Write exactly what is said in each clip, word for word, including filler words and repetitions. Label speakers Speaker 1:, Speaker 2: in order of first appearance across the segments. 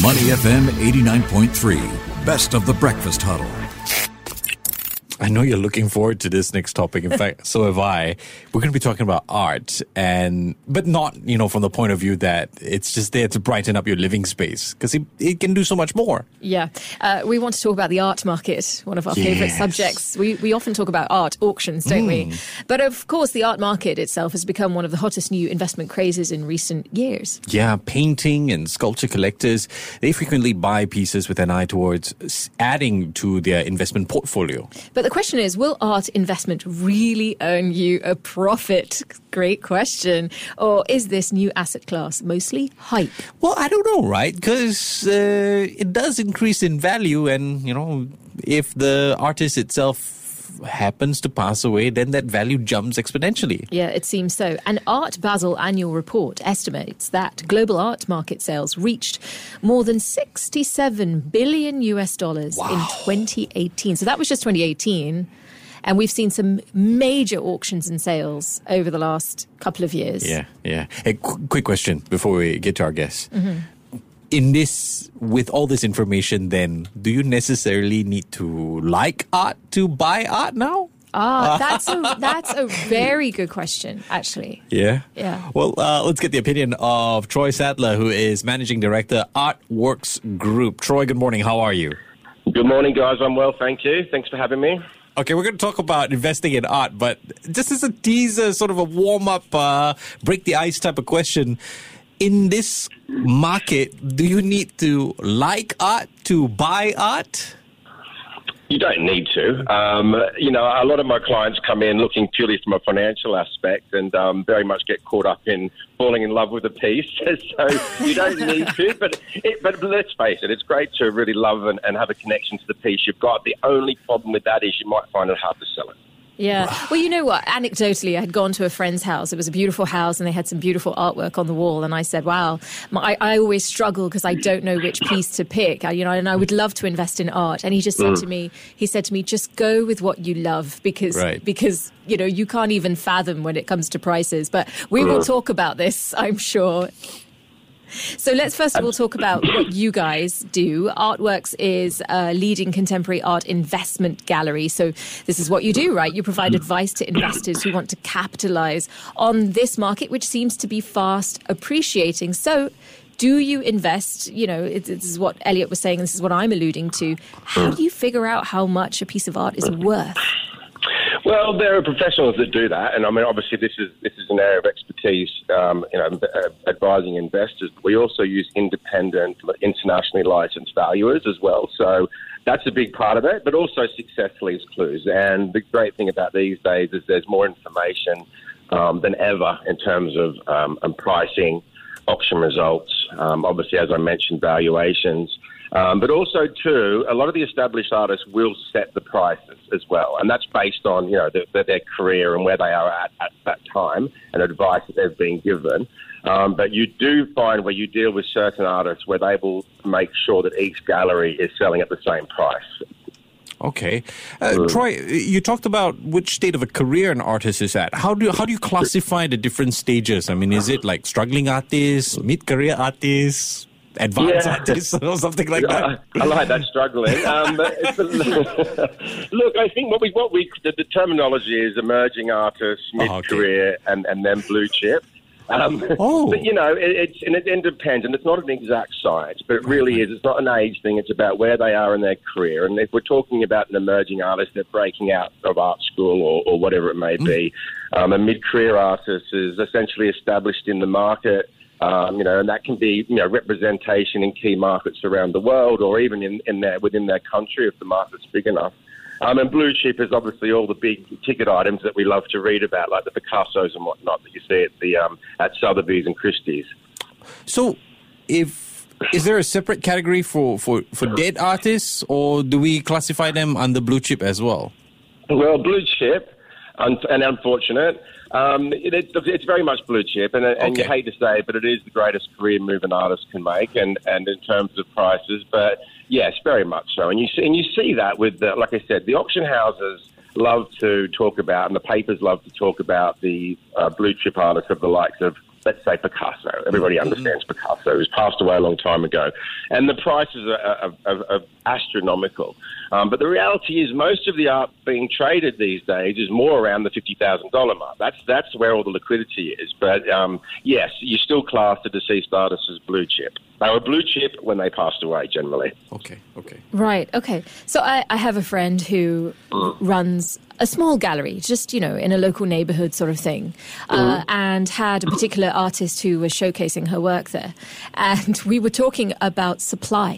Speaker 1: Money F M eighty-nine point three, best of the breakfast huddle.
Speaker 2: I know you're looking forward to this next topic. In fact, so have I. We're going to be talking about art, and but not, you know, from the point of view that it's just there to brighten up your living space, because it, it can do so much more.
Speaker 3: Yeah. Uh, we want to talk about the art market, one of our
Speaker 2: Yes.
Speaker 3: favourite subjects. We we often talk about art auctions, don't
Speaker 2: Mm.
Speaker 3: we? But of course, the art market itself has become one of the hottest new investment crazes in recent years.
Speaker 2: Yeah, painting and sculpture collectors, they frequently buy pieces with an eye towards s- adding to their investment portfolio.
Speaker 3: But the question is, will art investment really earn you a profit? Great question. Or is this new asset class mostly hype?
Speaker 2: Well, I don't know, right? Because uh, it does increase in value, and, you know, if the artist itself happens to pass away, then that value jumps exponentially.
Speaker 3: Yeah, it seems so. An Art Basel annual report estimates that global art market sales reached more than sixty-seven billion U S dollars
Speaker 2: Wow.
Speaker 3: in twenty eighteen. So that was just twenty eighteen. And we've seen some major auctions and sales over the last couple of years.
Speaker 2: Yeah, yeah. Hey, qu- quick question before we get to our guests. In this, with all this information, then, do you necessarily need to like art to buy art now?
Speaker 3: Ah, that's a that's a very good question, actually.
Speaker 2: Yeah.
Speaker 3: Yeah.
Speaker 2: Well, uh, let's get the opinion of Troy Sadler, who is Managing Director, Artworks Group. Troy, good morning. How are you?
Speaker 4: Good morning, guys. I'm well, thank you. Thanks for having me.
Speaker 2: Okay, we're going to talk about investing in art, but just as a teaser, sort of a warm-up, uh, break the ice type of question. In this market, do you need to like art to buy art?
Speaker 4: You don't need to. Um, you know, a lot of my clients come in looking purely from a financial aspect and um, very much get caught up in falling in love with a piece. So you don't need to. But it, but let's face it, it's great to really love and, and have a connection to the piece you've got. The only problem with that is you might find it hard to sell it.
Speaker 3: Yeah. Well, you know what? Anecdotally, I had gone to a friend's house. It was a beautiful house and they had some beautiful artwork on the wall. And I said, wow, my, I, I always struggle because I don't know which piece to pick. I, you know, and I would love to invest in art. And he just said
Speaker 4: Mm.
Speaker 3: to me, he said to me, just go with what you love because,
Speaker 2: Right.
Speaker 3: because, you know, you can't even fathom when it comes to prices. But we will talk about this, I'm sure. So let's first of all talk about what you guys do. Artworks is a leading contemporary art investment gallery. So this is what you do, right? You provide advice to investors who want to capitalize on this market, which seems to be fast appreciating. So do you invest? You know, it, this is what Elliot was saying, and this is what I'm alluding to. How do you figure out how much a piece of art is worth?
Speaker 4: Well, there are professionals that do that, and I mean, obviously, this is this is an area of expertise, um, you know, uh, advising investors. We also use independent, internationally licensed valuers as well. So that's a big part of it, but also success leaves clues. And the great thing about these days is there's more information um, than ever in terms of um, and pricing, auction results. Um, obviously, as I mentioned, valuations. Um, but also, too, a lot of the established artists will set the prices as well. And that's based on, you know, the, the, their career and where they are at at that time and advice that they've been given. Um, but you do find where you deal with certain artists where they will make sure that each gallery is selling at the same price.
Speaker 2: Okay. Uh, Troy, you talked about which state of a career an artist is at. How do you, how do you classify the different stages? I mean, is it like struggling artists, mid-career artists, advanced
Speaker 4: Yeah.
Speaker 2: artists, or something like that?
Speaker 4: I, I like that struggling. Um, but it's a, look, I think what we what we the, the terminology is emerging artists,
Speaker 2: Oh, okay.
Speaker 4: mid-career, and, and then blue chip. Um,
Speaker 2: Oh.
Speaker 4: But, you know, it, it's and it, it depends, and it's not an exact science, but it really is. It's not an age thing. It's about where they are in their career. And if we're talking about an emerging artist, they're breaking out of art school or, or whatever it may be. Um, a mid-career artist is essentially established in the market. Um, you know, and that can be, you know, representation in key markets around the world or even in, in their, within their country if the market's big enough. Um, and blue chip is obviously all the big ticket items that we love to read about, like the Picassos and whatnot that you see at the um, at Sotheby's and Christie's.
Speaker 2: So, if is there a separate category for, for, for dead artists, or do we classify them under blue chip as well?
Speaker 4: Well, blue chip, un- and unfortunate, um, it, it's, it's very much blue chip, and, and
Speaker 2: Okay.
Speaker 4: you hate to say it, but it is the greatest career move an artist can make, and, and in terms of prices, but yes, very much so. And you see, and you see that with, the, like I said, the auction houses love to talk about, and the papers love to talk about the uh, blue chip artists of the likes of let's say Picasso. Everybody understands Picasso. He's passed away a long time ago. And the prices are, are, are, are astronomical. Um, but the reality is most of the art being traded these days is more around the fifty thousand dollars mark. That's that's where all the liquidity is. But um, yes, you still class the deceased artist as blue chip. They were blue chip when they passed away, generally.
Speaker 2: Okay, okay.
Speaker 3: Right, okay. So I, I have a friend who mm. runs a small gallery, just, you know, in a local neighborhood sort of thing, uh, mm. and had a particular artist who was showcasing her work there. And we were talking about supply.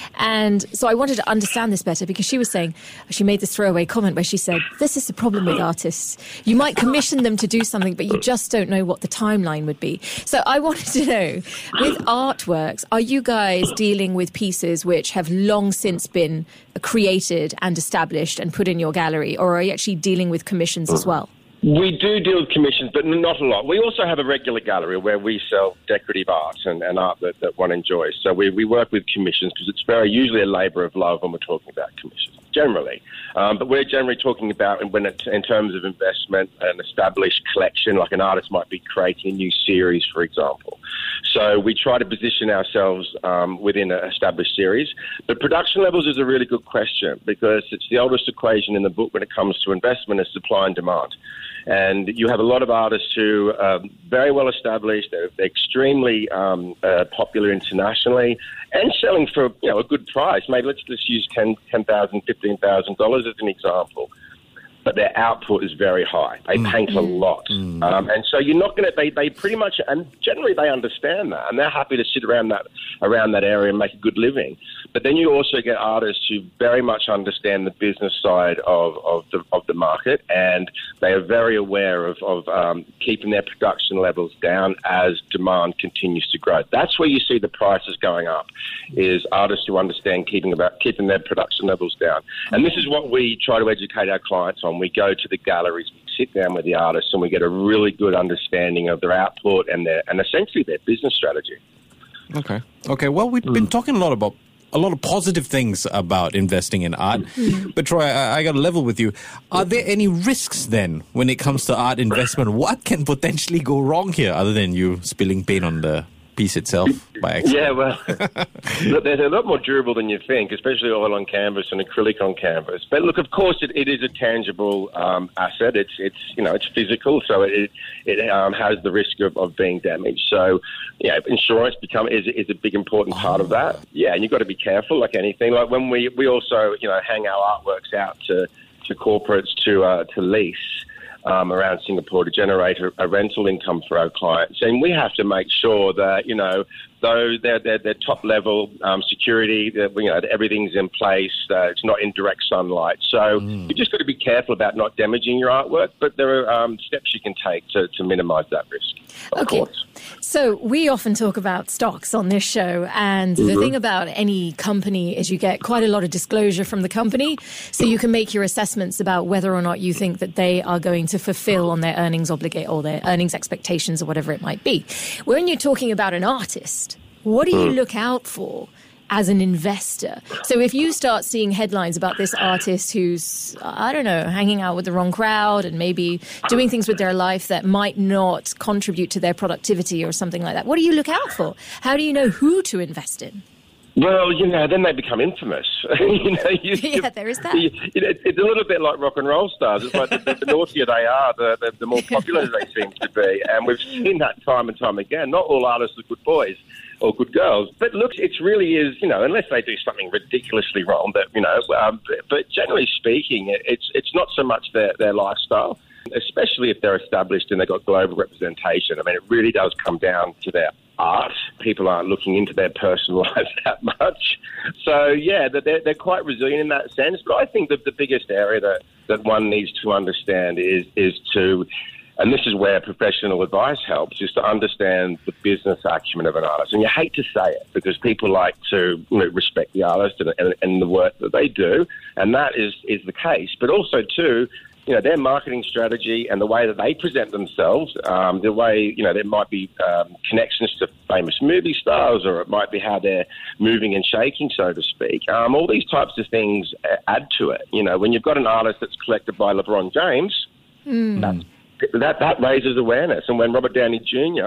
Speaker 3: And so I wanted to understand this better because she was saying, she made this throwaway comment where she said, this is the problem with artists. You might commission them to do something, but you just don't know what the timeline would be. So I wanted to know, with artworks, are you guys dealing with pieces which have long since been created and established and put in your gallery, or are you actually dealing with commissions as well?
Speaker 4: We do deal with commissions, but not a lot. We also have a regular gallery where we sell decorative art and, and art that, that one enjoys. So we, we work with commissions because it's very usually a labour of love when we're talking about commissions, generally. Um, but we're generally talking about when it, in terms of investment, an established collection, like an artist might be creating a new series, for example. So we try to position ourselves um, within an established series. But production levels is a really good question because it's the oldest equation in the book when it comes to investment is supply and demand. And you have a lot of artists who are very well established, they're, they're extremely um, uh, popular internationally, and selling for you know a good price. Maybe let's just use ten thousand dollars, fifteen thousand dollars as an example. But their output is very high. They mm. paint a lot. Mm. Um, and so you're not going to, they, they pretty much, and generally they understand that, and they're happy to sit around that around that area and make a good living. But then you also get artists who very much understand the business side of, of, the, of the market, and they are very aware of, of um, keeping their production levels down as demand continues to grow. That's where you see the prices going up, is artists who understand keeping, about, keeping their production levels down. And this is what we try to educate our clients on. We go to the galleries, we sit down with the artists, and we get a really good understanding of their output and their and essentially their business strategy.
Speaker 2: Okay. Okay. Well, we've mm. been talking a lot about a lot of positive things about investing in art. Mm. But Troy, I, I got to level with you. Are there any risks then when it comes to art investment? What can potentially go wrong here other than you spilling paint on the piece itself by accident?
Speaker 4: Yeah, well, look, they're a lot more durable than you think, especially oil on canvas and acrylic on canvas. But look, of course, it, it is a tangible um, asset. It's it's you know it's physical, so it it um, has the risk of, of being damaged. So, yeah, insurance become is is a big important part oh. of that. Yeah, and you've got to be careful, like anything. Like when we we also you know hang our artworks out to to corporates to uh, to lease. Um, around Singapore to generate a, a rental income for our clients. And we have to make sure that, you know, though they're, they're, they're top level um, security, that, you know, that everything's in place, uh, it's not in direct sunlight. So mm. you just got to be careful about not damaging your artwork, but there are um, steps you can take to, to minimise that risk. Of
Speaker 3: okay.
Speaker 4: course.
Speaker 3: So we often talk about stocks on this show, and mm-hmm. the thing about any company is you get quite a lot of disclosure from the company, so you can make your assessments about whether or not you think that they are going to fulfill on their earnings obligate or their earnings expectations or whatever it might be. When you're talking about an artist, what do you look out for as an investor? So if you start seeing headlines about this artist who's, I don't know, hanging out with the wrong crowd and maybe doing things with their life that might not contribute to their productivity or something like that, what do you look out for? How do you know who to invest in?
Speaker 4: Well, you know, then they become infamous. you know, you,
Speaker 3: yeah, there is that.
Speaker 4: You, you know, it's a little bit like rock and roll stars. It's like the, the, the naughtier they are, the, the, the more popular they seem to be. And we've seen that time and time again. Not all artists are good boys or good girls. But look, it really is, you know, unless they do something ridiculously wrong, but, you know, um, but, but generally speaking, it, it's it's not so much their, their lifestyle, especially if they're established and they've got global representation. I mean, it really does come down to their art. People aren't looking into their personal lives that much. So, yeah, they're, they're quite resilient in that sense. But I think that the biggest area that, that one needs to understand is is to, and this is where professional advice helps, is to understand the business acumen of an artist. And you hate to say it because people like to you know, respect the artist and, and, and the work that they do, and that is, is the case. But also, too, you know, their marketing strategy and the way that they present themselves, um, the way, you know, there might be um, connections to famous movie stars, or it might be how they're moving and shaking, so to speak. Um, all these types of things add to it. You know, when you've got an artist that's collected by LeBron James, mm. that, that that raises awareness. And when Robert Downey Junior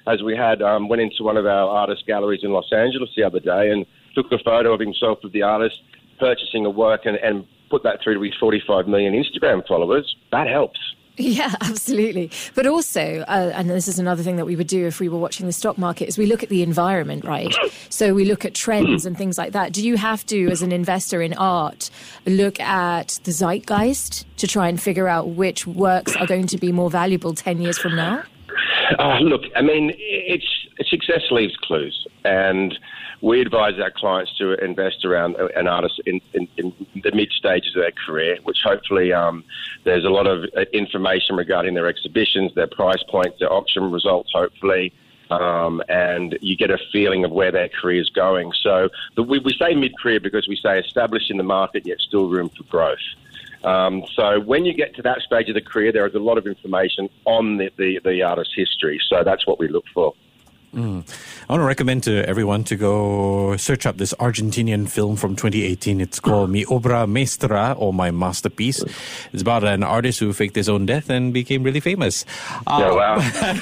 Speaker 4: as we had um, went into one of our artist galleries in Los Angeles the other day and took a photo of himself with the artist purchasing a work and, and put that through to his forty-five million Instagram followers, that helps.
Speaker 3: Yeah, absolutely. But also, uh, and this is another thing that we would do if we were watching the stock market, is we look at the environment, right? So we look at trends and things like that. Do you have to, as an investor in art, look at the zeitgeist to try and figure out which works are going to be more valuable ten years from now?
Speaker 4: Uh, look, I mean, it's success leaves clues, and we advise our clients to invest around an artist in, in, in the mid stages of their career, which hopefully um, there's a lot of information regarding their exhibitions, their price points, their auction results, hopefully, um, and you get a feeling of where their career is going. So the, we, we say mid-career because we say established in the market, yet still room for growth. Um, so when you get to that stage of the career, there is a lot of information on the, the, the artist's history. So that's what we look for.
Speaker 2: Mm. I want to recommend to everyone to go search up this Argentinian film from twenty eighteen. It's called Mi Obra Maestra, or My Masterpiece. It's about an artist who faked his own death and became really famous. Um,
Speaker 4: oh, wow.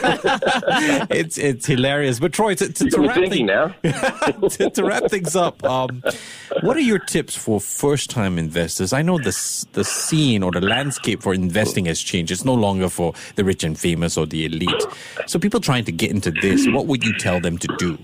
Speaker 2: it's it's hilarious. But Troy, to, to, to, wrap, thing,
Speaker 4: now.
Speaker 2: to, to wrap things up, um, what are your tips for first-time investors? I know the, the scene or the landscape for investing has changed. It's no longer for the rich and famous or the elite. So people trying to get into this, what would you tell them to do?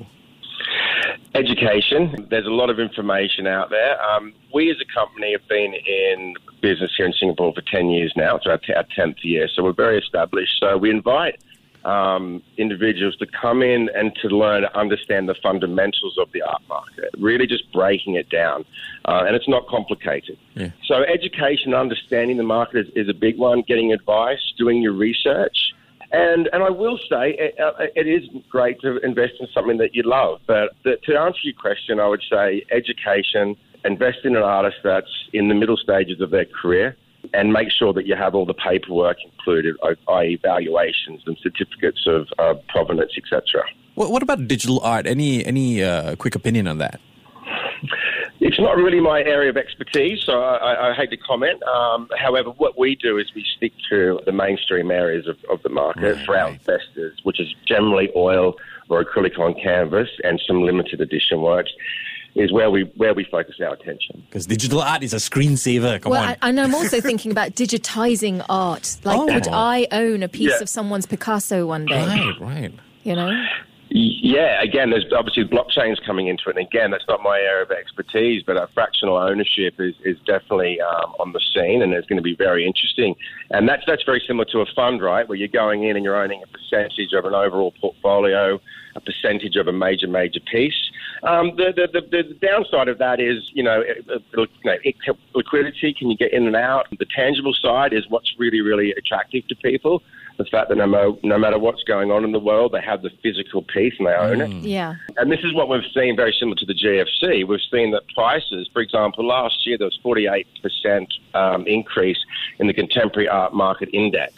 Speaker 4: Education. There's a lot of information out there. Um, we as a company have been in business here in Singapore for ten years now. It's our, t- our tenth year, so we're very established. So we invite um, individuals to come in and to learn, understand the fundamentals of the art market, really just breaking it down. Uh, and it's not complicated. Yeah. So education, understanding the market is, is a big one, getting advice, doing your research. And and I will say it, it is great to invest in something that you love. But the, to answer your question, I would say education, invest in an artist that's in the middle stages of their career, and make sure that you have all the paperwork included, that is valuations and certificates of uh, provenance, et cetera.
Speaker 2: What, what about digital art? Any, any uh, quick opinion on that?
Speaker 4: It's not really my area of expertise, so I, I hate to comment. Um, however, what we do is we stick to the mainstream areas of, of the market right, for our right. investors, which is generally oil or acrylic on canvas and some limited edition works, is where we where we focus our attention.
Speaker 2: Because digital art is a screensaver. Come
Speaker 3: well,
Speaker 2: on.
Speaker 3: I, and I'm also thinking about digitizing art. Like, oh. would I own a piece yeah. of someone's Picasso one day?
Speaker 2: Right, right.
Speaker 3: You know?
Speaker 4: Yeah, again, there's obviously blockchains coming into it. And again, that's not my area of expertise, but a fractional ownership is, is definitely um, on the scene, and it's going to be very interesting. And that's that's very similar to a fund, right, where you're going in and you're owning a percentage of an overall portfolio, a percentage of a major, major piece. Um, the, the, the, the downside of that is, you know, you know, liquidity, can you get in and out? The tangible side is what's really, really attractive to people. The fact that no matter, no matter what's going on in the world, they have the physical piece and they own
Speaker 2: mm.
Speaker 4: it.
Speaker 3: Yeah.
Speaker 4: And this is what we've seen, very similar to the G F C. We've seen that prices, for example, last year there was forty-eight percent um, increase in the contemporary art market index.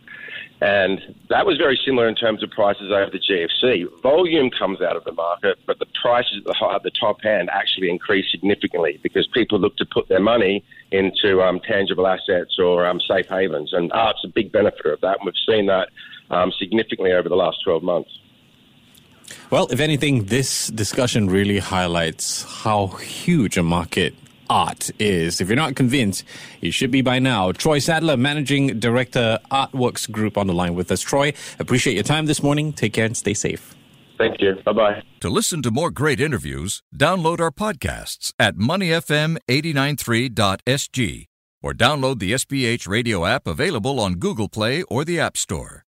Speaker 4: And that was very similar in terms of prices over the G F C. Volume comes out of the market, but the prices at the, at the top end actually increased significantly because people look to put their money into um, tangible assets or um, safe havens. And art's a big benefit of that. And we've seen that um, significantly over the last twelve months.
Speaker 2: Well, if anything, this discussion really highlights how huge a market art is. If you're not convinced, you should be by now. Troy Sadler, Managing Director, Artworks Group, on the line with us. Troy, appreciate your time this morning. Take care and stay safe.
Speaker 4: Thank you. Bye-bye.
Speaker 1: To listen to more great interviews, download our podcasts at money f m eight nine three dot s g or download the S B H radio app available on Google Play or the App Store.